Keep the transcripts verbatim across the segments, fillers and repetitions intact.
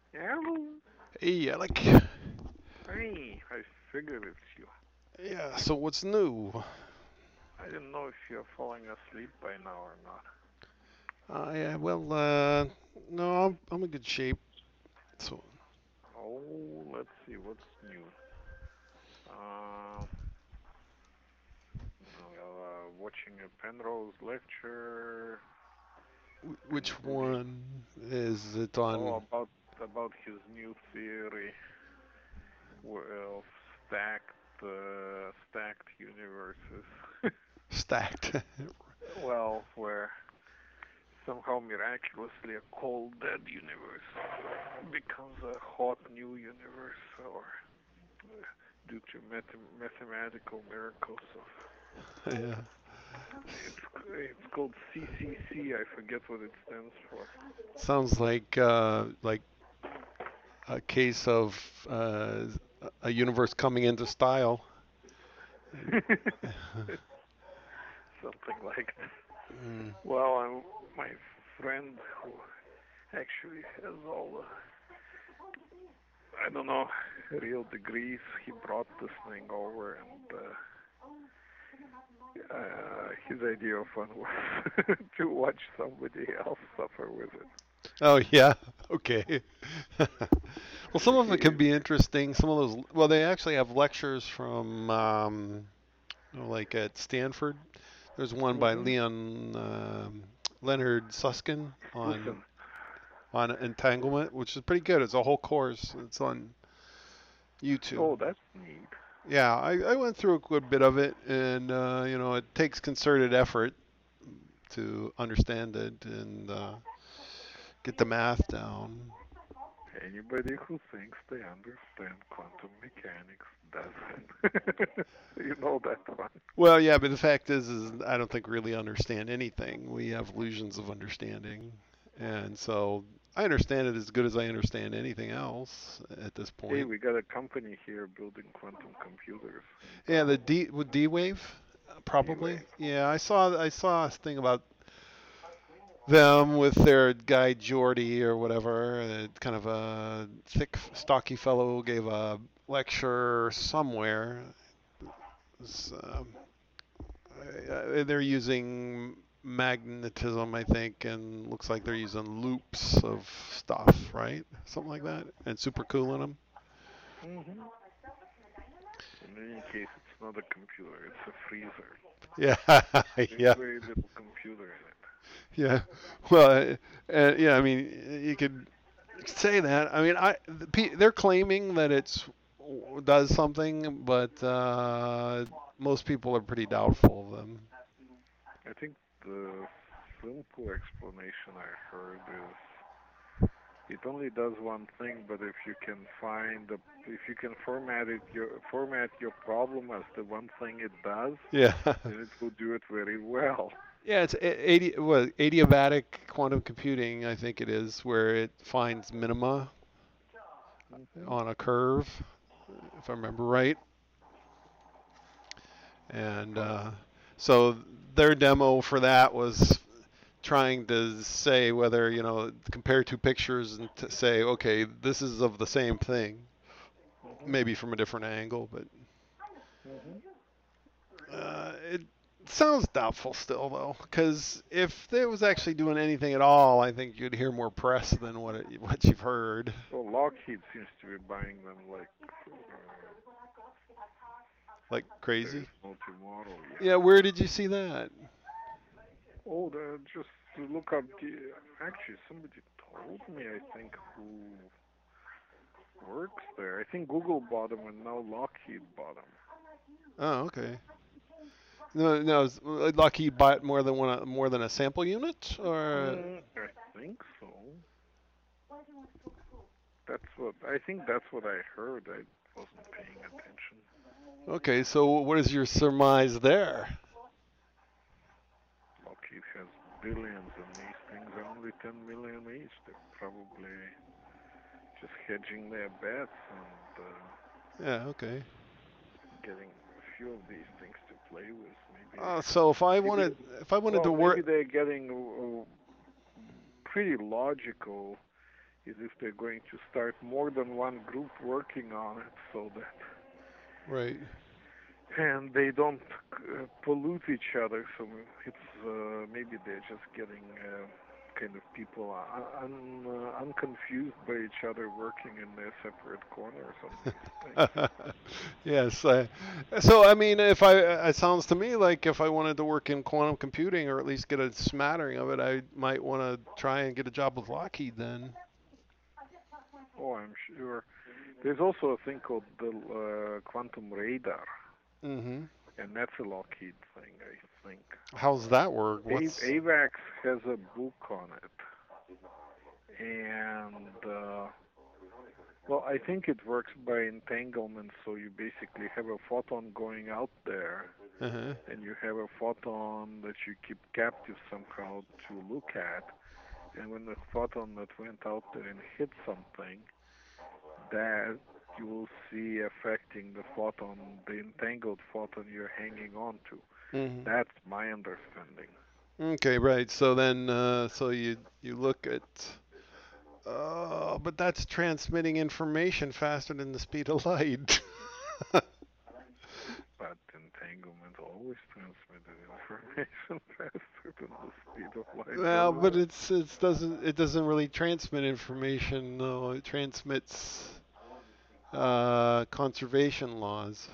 Hello. Hey, Alec. Hey, I figured it's you. Yeah, so what's new? I didn't know if you're falling asleep by now or not. Uh, yeah, well, uh, no, I'm, I'm in good shape. So, Oh, let's see what's new. Uh, uh watching a Penrose lecture. wh- which Anybody? one is it Oh, on? about about his new theory of stacked uh, stacked universes. Stacked. Well, where somehow miraculously a cold dead universe becomes a hot new universe, or uh, due to math- mathematical miracles of Yeah, it's it's called C C C. I forget what it stands for. sounds like uh, like a case of uh, a universe coming into style. Something like that. Mm. Well, I'm, my friend who actually has all the I don't know real degrees, he brought this thing over, and uh, uh, his idea of fun was to watch somebody else suffer with it. Oh yeah, okay. Well, some of it He can be interesting. Some of those, well, they actually have lectures from um, you know, like at Stanford. There's one by hmm Leon um, Leonard Susskind on Listen. on entanglement, which is pretty good. It's a whole course. It's on YouTube. Oh, that's neat. Yeah, I, I went through a good bit of it, and uh, you know, it takes concerted effort to understand it and uh, get the math down. Anybody who thinks they understand quantum mechanics doesn't. You know that one. Well, yeah, but the fact is, is I don't think we really understand anything. We have illusions of understanding, and so I understand it as good as I understand anything else at this Hey, point. we got a company here building quantum computers in Yeah, the town. D with D wave, probably. D-Wave. Yeah, I saw I saw a thing about them with their guy Geordie or whatever. Uh, kind of a thick, stocky fellow gave a lecture somewhere. It was, um, uh, they're using magnetism, I think, and looks like they're using loops of stuff, right? Something like that, and supercooling them. hmm In any case, it's not a computer, it's a freezer. Yeah, Very, yeah, very little computer in it. yeah. Well, uh, uh, yeah. I mean, you could say that. I mean, I the, pe- they're claiming that it's does something, but uh, most people are pretty doubtful of them. I think the simple explanation I heard is it only does one thing, but if you can find the, if you can format it, your format your problem as the one thing it does, Yeah. then it will do it very well. Yeah, it's a- eighty, what, adiabatic quantum computing, I think it is, where it finds minima hmm on a curve, if I remember right. And Fun. uh, so their demo for that was trying to say whether, you know, compare two pictures and to say, okay, this is of the same thing, hmm maybe from a different angle, but hmm uh, it sounds doubtful still, though, because if it was actually doing anything at all, I think you'd hear more press than what it, what you've heard. Well, Lockheed seems to be buying them like uh, Like there is crazy. no tomorrow. Yeah, Yeah. where did you see that? Oh, the, just look up the. Actually, somebody told me. I think who works there. I think Google bought them, and now Lockheed bought them. Oh, okay. No, no. Is Lockheed bought more than one, more than a sample unit, or Mm, I think so. That's what I think. That's what I heard. I wasn't paying attention. okay. So what is your surmise there? Lockheed has billions, and these things are only ten million each. They're probably just hedging their bets and uh, Yeah. Okay. getting a few of these things to play with. Maybe, Uh, so if I maybe. wanted, if I wanted Well, to maybe work, they're getting uh, pretty logical is if they're going to start more than one group working on it, so that Right. and they don't uh, pollute each other. So it's uh, maybe they're just getting uh, kind of people un, un, uh, unconfused by each other working in their separate corners on these things. Yes. I, so I mean, if I, it sounds to me like if I wanted to work in quantum computing or at least get a smattering of it, I might want to try and get a job with Lockheed then. Oh, I'm sure. There's also a thing called the uh, quantum radar, Mm-hmm. and that's a Lockheed thing, I think. How's that work? A- What's AVAX has a book on it, and uh, well, I think it works by entanglement. So you basically have a photon going out there, uh-huh. and you have a photon that you keep captive somehow to look at. And when the photon that went out there and hit something, that you will see affecting the photon, the entangled photon you're hanging on to. Mm-hmm. That's my understanding. Okay, right. So then, uh, so you you look at, uh, but that's transmitting information faster than the speed of light. But entanglement always transmitted information faster than the speed of light, Well, doesn't but it? it's it doesn't it doesn't really transmit information. No, it transmits uh, conservation laws.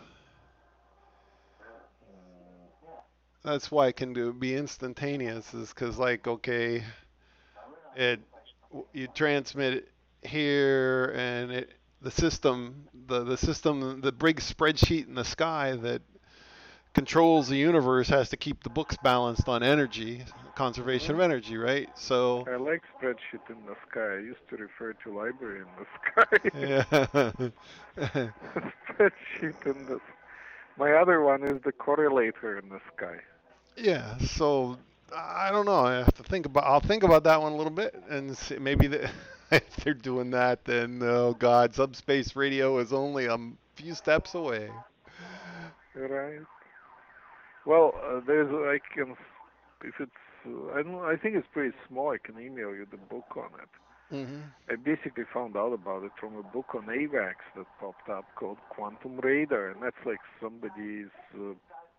That's why it can do be instantaneous. Is because like okay, it you transmit it here and it the system the the system the big spreadsheet in the sky that controls the universe has to keep the books balanced on energy conservation Mm-hmm. of energy, right? So I like spreadsheet in the sky. I used to refer to library in the sky. yeah. Spreadsheet in the. My other one is the correlator in the sky. Yeah, so I don't know. I have to think about. I'll think about that one a little bit, and see, maybe the, if they're doing that, then oh God, subspace radio is only a few steps away. Right. Well, uh, there's I can if it's uh, I don't I think it's pretty small. I can email you the book on it. Hmm. I basically found out about it from a book on AVAX that popped up called Quantum Radar, and that's like somebody's uh,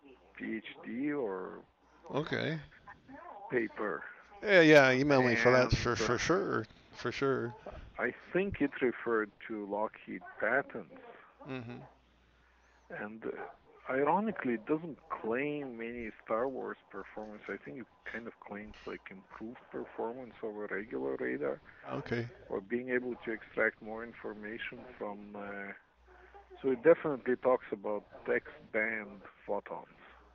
PhD or Okay. paper. Yeah, yeah. Email me for that And for uh, for sure, for sure. I think it referred to Lockheed patents. Hmm. And uh, ironically, it doesn't claim any Star Wars performance. I think it kind of claims like improved performance over regular radar, Okay. or being able to extract more information from. Uh, so it definitely talks about X-band photons,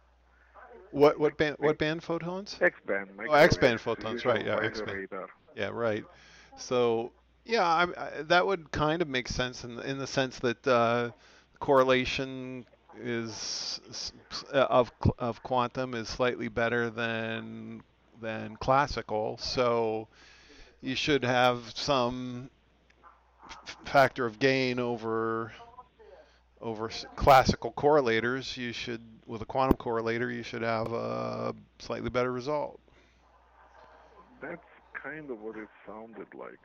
What like what band what big band photons? X-band Oh, X-band microwaves photons, used right? on Yeah, wider X-band. radar. Yeah, right. So yeah, I, I, that would kind of make sense in in the sense that uh, correlation is s- s- uh, of cl- of quantum is slightly better than than classical. So you should have some f- factor of gain over over s- classical correlators. You should with a quantum correlator you should have a slightly better result. That's kind of what it sounded like.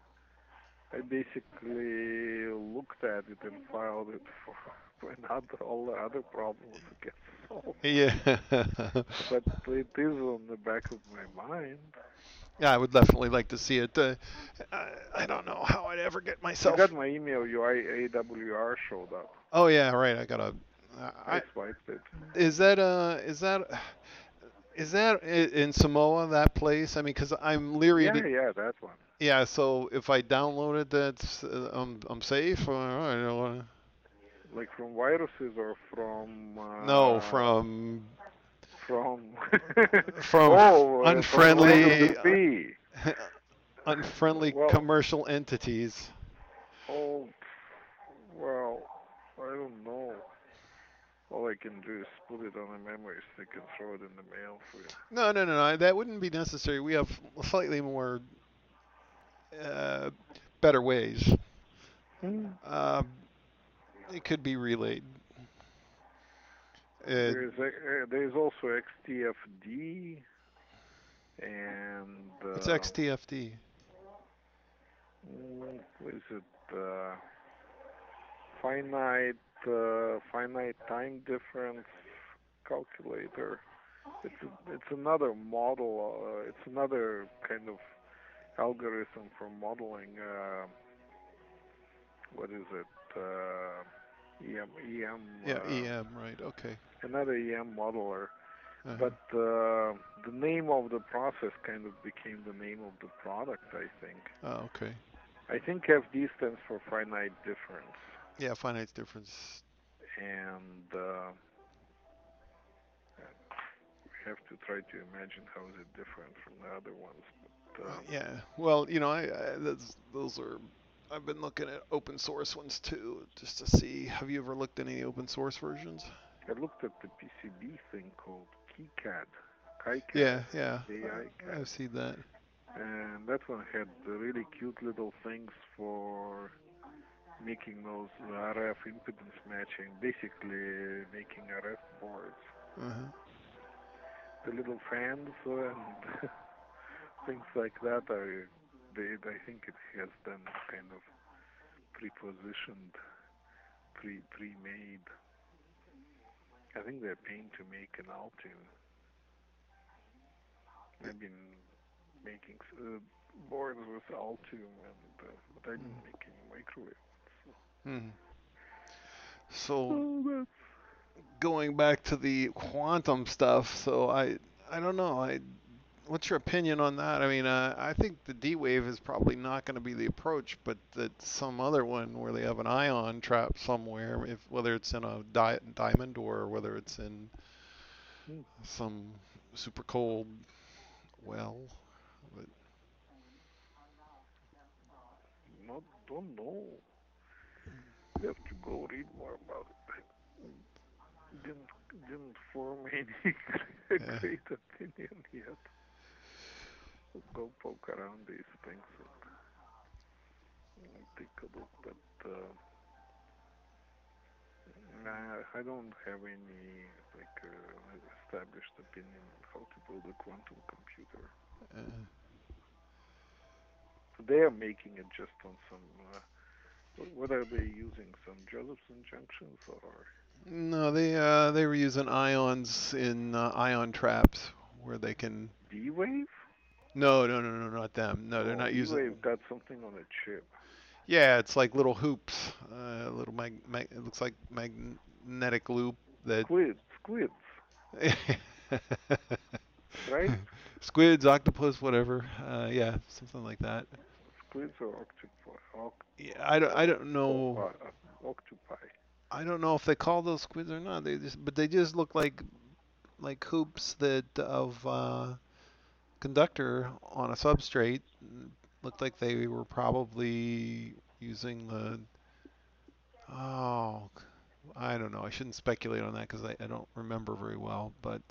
I basically looked at it and filed it for when other, all the other problems get solved. Yeah. But it is on the back of my mind. Yeah, I would definitely like to see it. Uh, I, I don't know how I'd ever get You got myself. my email. Your A W R showed up. Oh yeah, right. I gotta. I I swiped it. is that uh is that is that i- in Samoa that place? I mean, because I'm leery Yeah, to. yeah, that one. Yeah, so if I download it, that's uh, I'm I'm safe. Or I don't know. Like from viruses or from No, uh, from from from f- oh uh, from Land of the unfriendly Free. unfriendly Well, commercial entities. oh well, I don't know. All I can do is put it on a memory stick and throw it in the mail for you. No, no, no, no. That wouldn't be necessary. We have slightly more uh, better ways. Hmm. Uh, it could be relayed. Uh, There's a, uh, there's also X T F D and what's uh, X T F D? Mm, what is it? Uh, finite, uh, finite time difference calculator. It's a, it's another model. Uh, it's another kind of algorithm for modeling. Uh, what is it? Uh, E M, E M, Yeah, uh, E M, right? Okay. another E M modeler. Uh-huh. But uh, the name of the process kind of became the name of the product, I think. Oh, okay. I think F D stands for finite difference, Yeah, finite difference. and uh, we have to try to imagine how is it different from the other ones. But Uh, uh, yeah. Well, you know, I, I that's, those are. I've been looking at open source ones too, just to see. Have you ever looked at any open source versions? I looked at the P C B thing called KiCad, KiCad, Yeah, yeah. I, K I C A D, I've seen that. and that one had really cute little things for making those R F impedance matching, basically making R F boards. Uh-huh. The little fans and things like that are, they, I think it has them kind of pre-positioned, pre pre-made. I think they're paying to make an Altium. I've been making uh, boards with Altium, and uh, but I didn't make any microwave ones. Mm-hmm. So So, oh, going back to the quantum stuff, so I I don't know. I what's your opinion on that? I mean, uh, I think the D wave is probably not going to be the approach, but that some other one where they have an ion trap somewhere, if whether it's in a di- diamond or whether it's in that's some super cold well. But, not don't know. You have to go read more about it. Didn't didn't form any yeah. great opinion yet. We'll go poke around these things and, and take a look, but uh, nah, I don't have any like uh, established opinion on how to build a quantum computer. Uh, They are making it just on some. Uh, what are they using? Some Josephson junctions or no, they uh, they were using ions in uh, ion traps where they can. D-Wave? No, no, no, no, not them. No, they're Oh, not using. E-Wave got something on a chip. Yeah, it's like little hoops, uh, little mag, mag. It looks like magnetic loop that. Squid, squids, right? Squids, octopus, whatever. Uh, yeah, something like that. Squids or octopi? Oct, Yeah, I don't. I don't oh, know. uh, uh, octopi. I don't know if they call those squids or not. They just, but they just look like like hoops that of uh, conductor on a substrate. Looked like they were probably using the. Oh, I don't know. I shouldn't speculate on that because I, I don't remember very well. But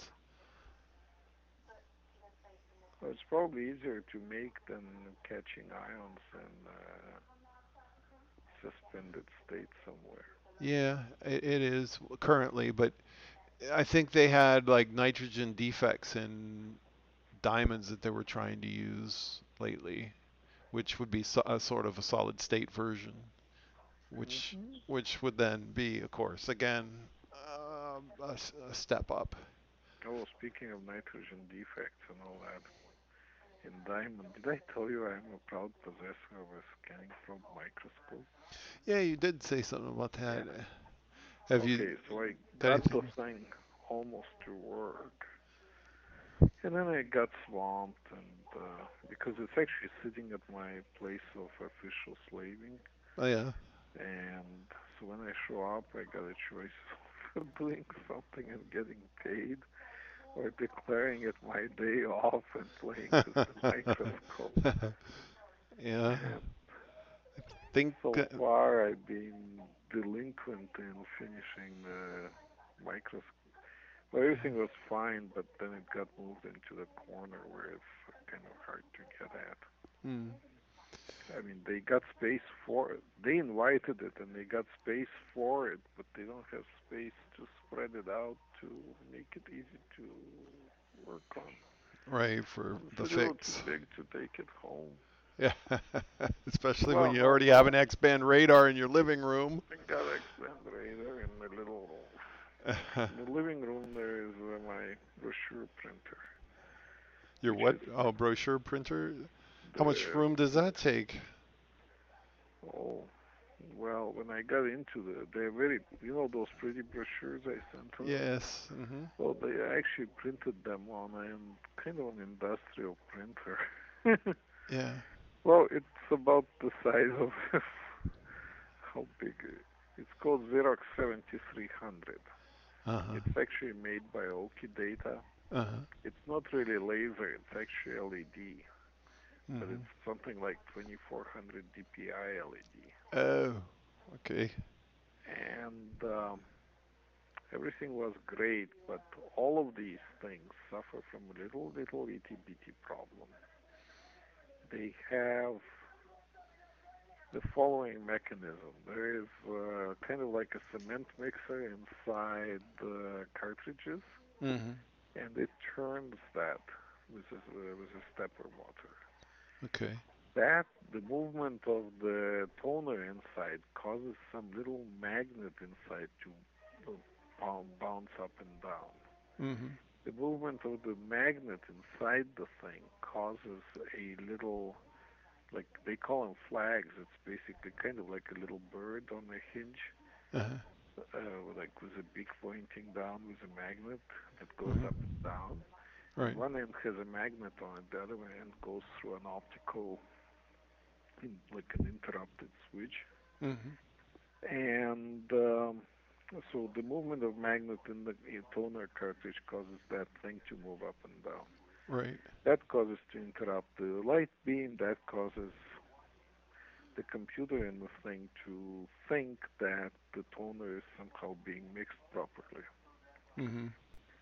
Well, it's probably easier to make than catching ions in uh, suspended state somewhere. yeah, it, it is currently. But I think they had like nitrogen defects in diamonds that they were trying to use lately, which would be so, a sort of a solid state version, which Hmm. which would then be, of course, again uh, a, a step up. Oh, speaking of nitrogen defects and all that, in diamond, did I tell you I'm a proud possessor of a scanning probe microscope? Yeah, you did say something about that. Yeah. Have you Okay, so I got got the anything? thing almost to work, and then I got swamped, and uh, because it's actually sitting at my place of official slaving, Oh yeah. and so when I show up, I got a choice of doing something and getting paid, or declaring it my day off and playing with the microscope. Yeah. And Think. so Uh, far, I've been delinquent in finishing the microscope. Well, everything was fine, but then it got moved into the corner where it's kind of hard to get at. hmm. I mean, they got space for it. They invited it and they got space for it, but they don't have space to spread it out to make it easy to work on. Right for It's the a little too fix. big to take it home. Yeah. Especially when Well, you no, already have no. an X-band radar in your living room. I got expand radar in the little in the living room. There is uh, my brochure printer, Your which what? is Oh, brochure printer. How much the room does that take? oh well. When I got into the, they're very you know those pretty brochures I sent her. Yes. Mhm. Well, they actually printed them on a kind of an industrial printer. Yeah. Well, it's about the size of how big? It's called Xerox seventy-three hundred. Uh-huh. It's actually made by Okidata. Uh-huh. It's not really laser, it's actually L E D, but Mhm. it's something like twenty-four hundred D P I L E D. Oh. Okay. And um, everything was great, but all of these things suffer from a little, little itty bitty problem. They have the following mechanism. There is uh, kind of like a cement mixer inside the cartridges, Mhm. and it turns that with a, uh, with a stepper motor. Okay. That the movement of the toner inside causes some little magnet inside to uh, bounce up and down. Mhm. The movement of the magnet inside the thing causes a little, like they call them flags. It's basically kind of like a little bird on a hinge, Uh-huh. uh, like with a beak pointing down with a magnet that goes Mhm. up and down. And Right. one end has a magnet on it, the other end goes through an optical, like an interrupted switch. Mhm. And um, so the movement of magnet in the toner cartridge causes that thing to move up and down. Right. That causes to interrupt the light beam. That causes the computer in the thing to think that the toner is somehow being mixed properly. Mhm.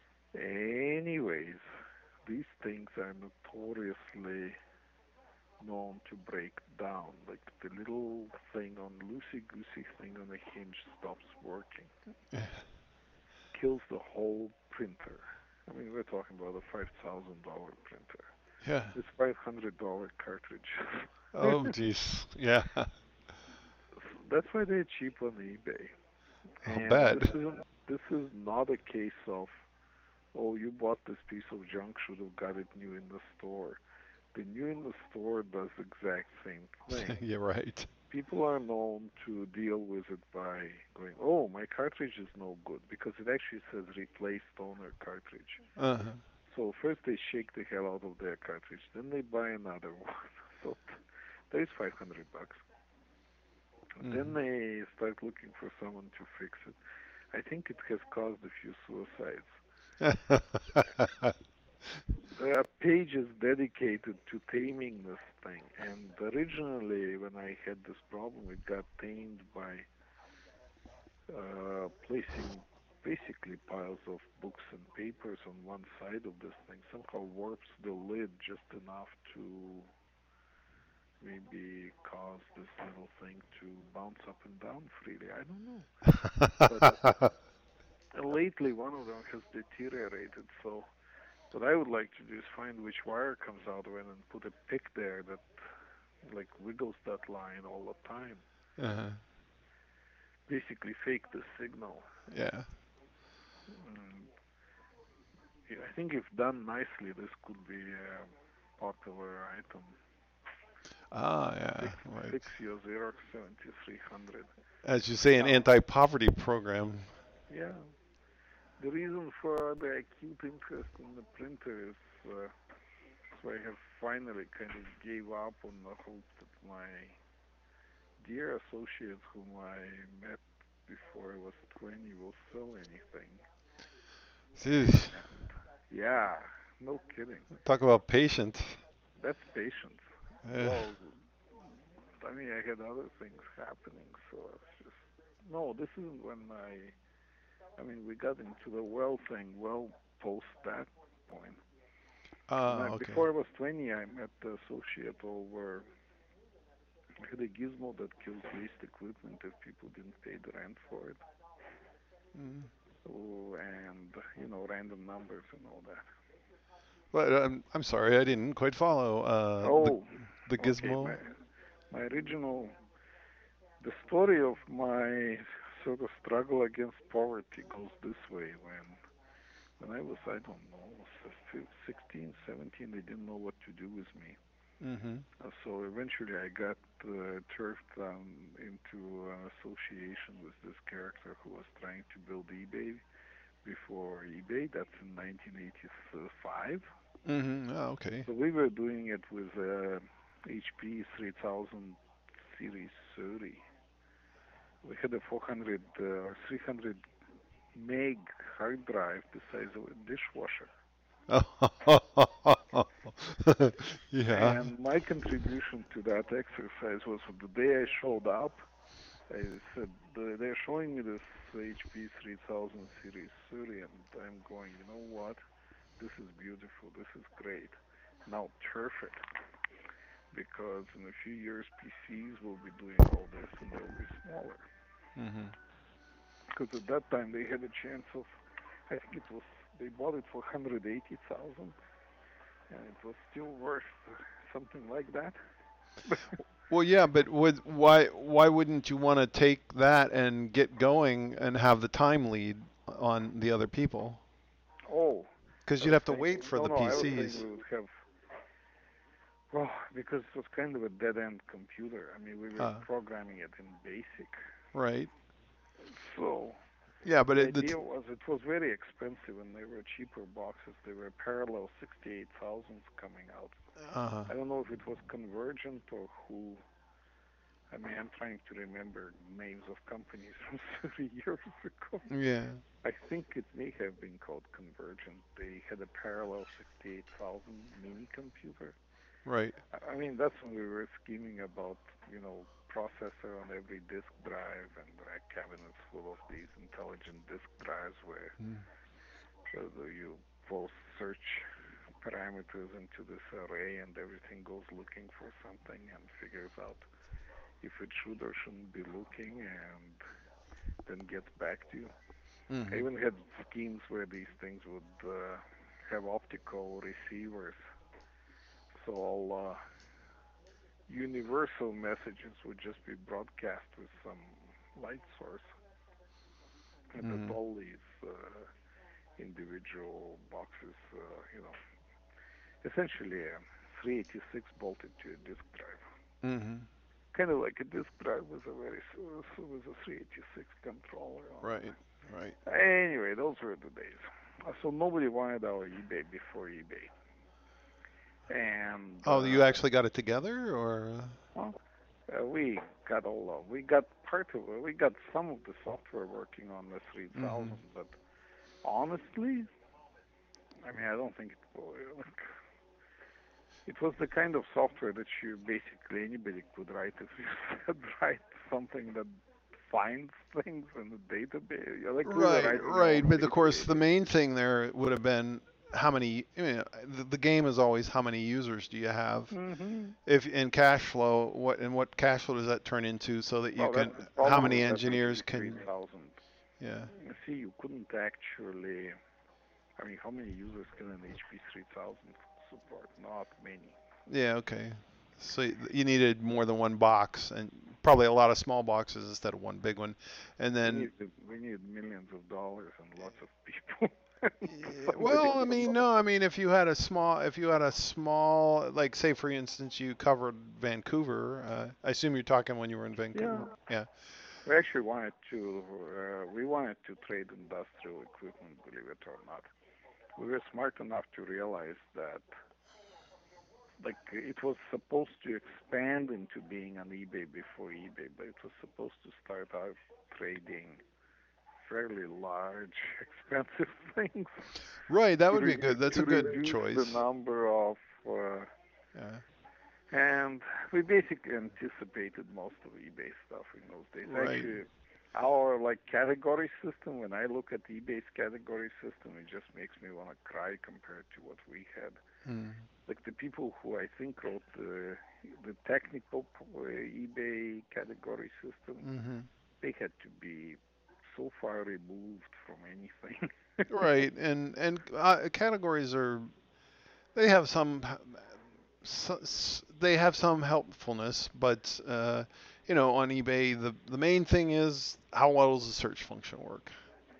Anyways, these things are notoriously known to break down. Like the little thing on loosey goosey thing on the hinge stops working, Yeah. kills the whole printer. I mean, we're talking about a five thousand dollar printer. Yeah. This five hundred dollar cartridge. Oh, geez. Yeah. That's why they're cheap on eBay. I'll And bet. this isn't. This is not a case of, oh, you bought this piece of junk, should have got it new in the store. The new in the store does the exact same thing. You're right. People are known to deal with it by going, oh, my cartridge is no good, because it actually says replace toner cartridge. Uh-huh. So first they shake the hell out of their cartridge, then they buy another one. So there's five hundred bucks. Then Mhm. they start looking for someone to fix it. I think it has caused a few suicides. There are pages dedicated to taming this thing, and originally when I had this problem, it got tamed by uh, placing basically piles of books and papers on one side of this thing. Somehow warps the lid just enough to maybe cause this little thing to bounce up and down freely. I don't know. But uh, lately one of them has deteriorated, so what I would like to do is find which wire comes out when and put a pick there that like wiggles that line all the time. Uh-huh. Basically fake the signal. Yeah. Mm, yeah, I think if done nicely, this could be a popular item. Ah, yeah. Fix, Right. fix your Xerox seventy-three hundred. As you say, an Now, anti-poverty program. yeah, the reason for the acute interest in the printer is uh, so I have finally kind of gave up on the hope that my dear associate whom I met before I was twenty will sell anything. Jeez. And yeah, no kidding. Talk about patient. That's patience. Uh, Well, I mean, I had other things happening, so it's just no. This isn't when I. I mean, we got into the well thing well post that point. When I, ah, okay. before I was twenty, I met the associate over. I had a gizmo that kills waste equipment if people didn't pay the rent for it. Mm. So, and you know, random numbers and all that. But um, I'm sorry, I didn't quite follow. Uh, the Oh, The Okay, my gizmo. my original the story of my sort of struggle against poverty goes this way. When when I was, I don't know, sixteen, seventeen, they didn't know what to do with me. Mhm. Uh, so eventually I got uh, turfed um, into an association with this character who was trying to build eBay before eBay. That's in nineteen eighty-five. Mhm. Oh, okay. So we were doing it with uh, H P three thousand Series thirty. We had a four hundred uh, or three hundred meg hard drive the size of a dishwasher. Yeah. And my contribution to that exercise was the day I showed up, I said, they're showing me this H P three thousand Series thirty, and I'm going, you know what? This is beautiful. This is great. Now turf it, because in a few years P Cs will be doing all this and they'll be smaller. Mhm. Because at that time they had a chance of, I think it was, they bought it for one hundred eighty thousand, and it was still worth something like that. Well, yeah, but would why why wouldn't you want to take that and get going and have the time lead on the other people? Oh, Because I you'd was have to saying, wait for no, the no, I was saying P Cs. we would have, well, because it was kind of a dead-end computer. I mean, we were Uh, programming it in BASIC. right. So Yeah, but the it, the t- idea was it was very expensive, and they were cheaper boxes. They were parallel sixty-eight thousands coming out. uh-huh. I don't know if it was Convergent or who. I mean, I'm trying to remember names of companies from thirty years ago. Yeah. I think it may have been called Convergent. They had a parallel sixty-eight thousand mini computer. Right. I mean, that's when we were scheming about, you know, processor on every disk drive and rack cabinets full of these intelligent disk drives where Mm. uh, you post search parameters into this array and everything goes looking for something and figures out if it should or shouldn't be looking and then gets back to you. I Mhm. even had schemes where these things would uh, have optical receivers, so all uh, universal messages would just be broadcast with some light source, and that Mhm. all these uh, individual boxes, uh, you know, essentially a three eighty-six bolted to a disk drive. Mhm. Kind of like a disk drive with a very with a three eighty-six controller on Right. Right. it. Anyway, those were the days. Uh, So nobody wanted our eBay before eBay, and Oh, you uh, actually got it together, or? well, uh, we got all of we got part of it. We got some of the software working on the Mhm. three thousand, but honestly, I mean, I don't think it will. Like, it was the kind of software that you basically anybody could write if you said write something that finds things in the database. Yeah, like we were Right, writing our right. own But of course, the database. main thing there would have been how many. I mean, the, the game is always how many users do you have. Mm-hmm. If in cash flow, what and what cash flow does that turn into so that you Well, that's can? the How problem many with that engineers H P three can? thousand. Yeah. You see, you couldn't actually. I mean, how many users can an H P three thousand support? Not many. Yeah. Okay. So y- you needed more than one box, and probably a lot of small boxes instead of one big one, and We then. need we need millions of dollars and lots of people. Yeah, Somebody well, I don't mean, know. no, I mean, if you had a small, if you had a small, like, say, for instance, you covered Vancouver. Uh, I assume you're talking when you were in Yeah, Vancouver. Yeah. we actually wanted to. Uh, we wanted to trade industrial equipment, believe it or not. We were smart enough to realize that, like, it was supposed to expand into being on eBay before eBay, but it was supposed to start out trading fairly large, expensive things Right. That to, would be redu- good. That's to a good reduce the choice. number of. Uh, Yeah. and we basically anticipated most of eBay stuff in those days. Right. Actually, our like category system. When I look at eBay's category system, it just makes me want to cry compared to what we had. Mm. Like the people who I think wrote the the technical uh, eBay category system, Mm-hmm. they had to be so far removed from anything. Right. And and uh, categories are they have some. so, s- they have some helpfulness, but uh, you know, on eBay, the the main thing is how well does the search function work?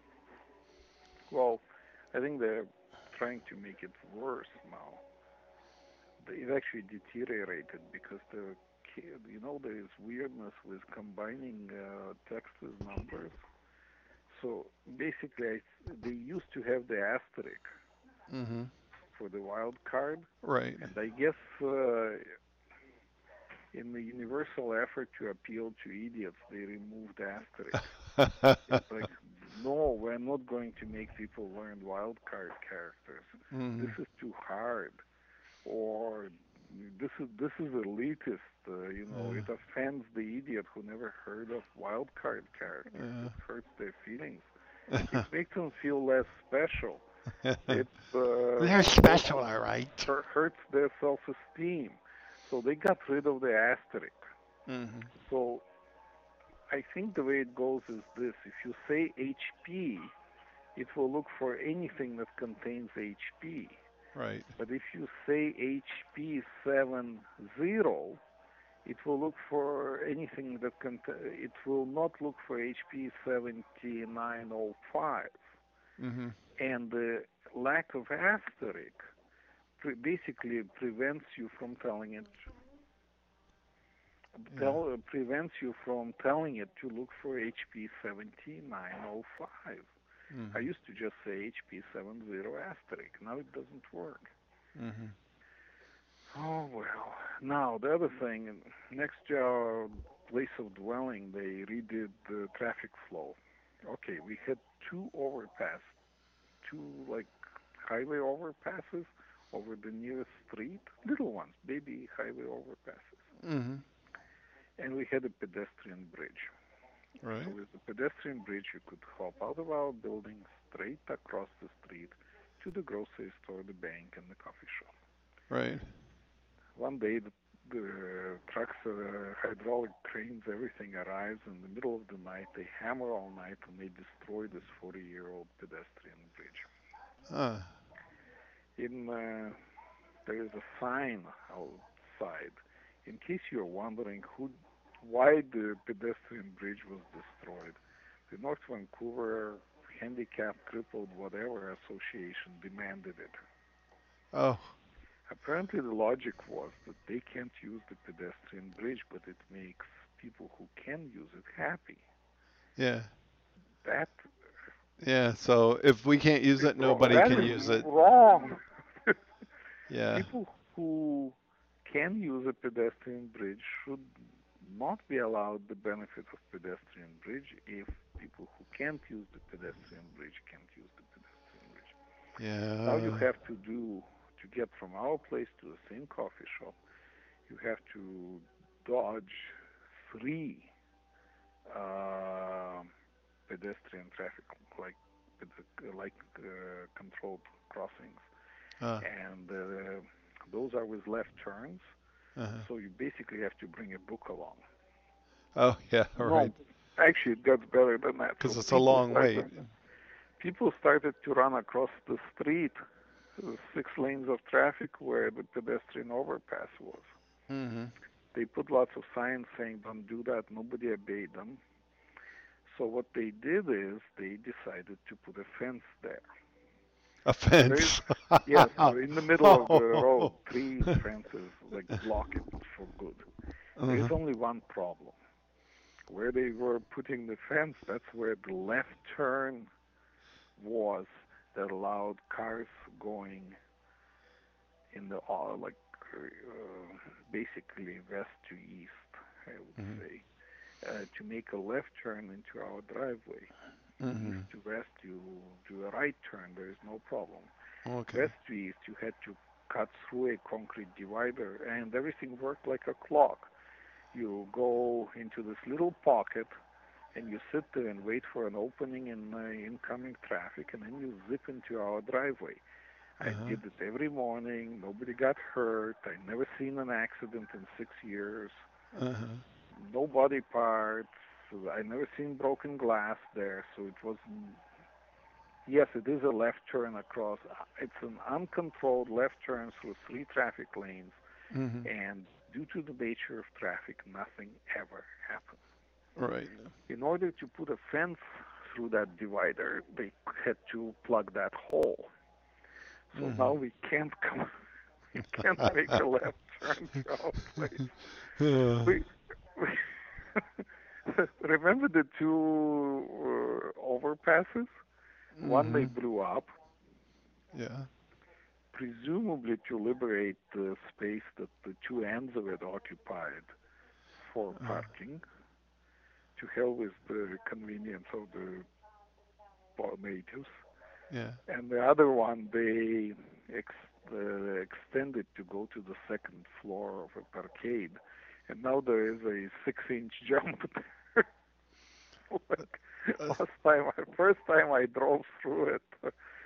Well, I think they're trying to make it worse now. It actually deteriorated because the you know there is weirdness with combining uh, text with numbers. So basically, I, they used to have the asterisk Mm-hmm. for the wild card, Right. and I guess uh, in the universal effort to appeal to idiots, they removed the asterisk. It's like, no, we're not going to make people learn wild card characters. This Mm-hmm. is too hard. Or this is this is elitist. Uh, you know, it offends the idiot who never heard of wild card characters. Yeah. It hurts their feelings. It makes them feel less special. Yeah. It uh, They're hurt, special, all right. hurts their self-esteem. So they got rid of the asterisk. Mm-hmm. So I think the way it goes is this: if you say H P, it will look for anything that contains H P. Right. But if you say H P seven zero, it will look for anything that cont- it will not look for H P seventy-nine oh five. Mm-hmm. And the lack of asterisk pre- basically prevents you from telling it Yeah. tell, prevents you from telling it to look for H P seventy-nine oh five. I Mm-hmm. used to just say H P seventy asterisk. Now it doesn't work. Mm-hmm. Oh well. Now the other thing, next to our place of dwelling, they redid the traffic flow. Okay, we had two overpass, two like highway overpasses over the nearest street, little ones, baby highway overpasses, Mm-hmm. and we had a pedestrian bridge. So Right. with the pedestrian bridge, you could hop out of our building straight across the street to the grocery store, the bank, and the coffee shop. Right. One day, the, the trucks, uh, hydraulic cranes, everything arrives in the middle of the night. They hammer all night and they destroy this forty-year-old pedestrian bridge. Uh. In uh, there is a sign outside, in case you're wondering who, why the pedestrian bridge was destroyed. The North Vancouver Handicapped, Crippled, whatever association demanded it. Oh. Apparently, the logic was that they can't use the pedestrian bridge, but it makes people who can use it happy. Yeah. That Yeah. So if we can't use is it, wrong. nobody That can is use it. wrong. Yeah. People who can use a pedestrian bridge should not be allowed the benefit of pedestrian bridge if people who can't use the pedestrian bridge can't use the pedestrian bridge. Now you Yeah. have to do, to get from our place to the same coffee shop, you have to dodge three uh, pedestrian traffic like like uh, controlled crossings, Uh. and uh, those are with left turns. Uh-huh. So you basically have to bring a book along. Oh yeah. All right. No, actually, it gets better than that. Because So it's a people long wait. started people started to run across the street, uh, six lanes of traffic where the pedestrian overpass was. Mm-hmm. They put lots of signs saying don't do that. Nobody obeyed them. So what they did is they decided to put a fence there. A There is, fence. yes, in the middle of the road, Oh. three fences like block it for good. There is Uh-huh. only one problem. Where they were putting the fence, that's where the left turn was that allowed cars going in the uh, like uh, basically west to east, I would Mm-hmm. say, uh, to make a left turn into our driveway. East Mm-hmm. to west, you do a right turn. There is no problem. Okay. West to east, you had to cut through a concrete divider, and everything worked like a clock. You go into this little pocket, and you sit there and wait for an opening in uh, incoming traffic, and then you zip into our driveway. I Uh-huh. did it every morning. Nobody got hurt. I never seen an accident in six years. Uh-huh. No body parts. I never seen broken glass there. So it was, yes, it is a left turn across. It's an uncontrolled left turn through three traffic lanes Hmm. And due to the nature of traffic, nothing ever happens. Right. In order to put a fence through that divider, they had to plug that hole. So now Hmm. we can't come, we can't make a left turn to our place. Uh, We, we remember the two uh, overpasses? One they hmm. blew up, Yeah. presumably to liberate the space that the two ends of it occupied for Uh, parking. To hell with the convenience of the natives. yeah. And the other one they ex- uh, extended to go to the second floor of a parkade, and now there is a six-inch jump there. Like Uh, last time, first time I drove through it,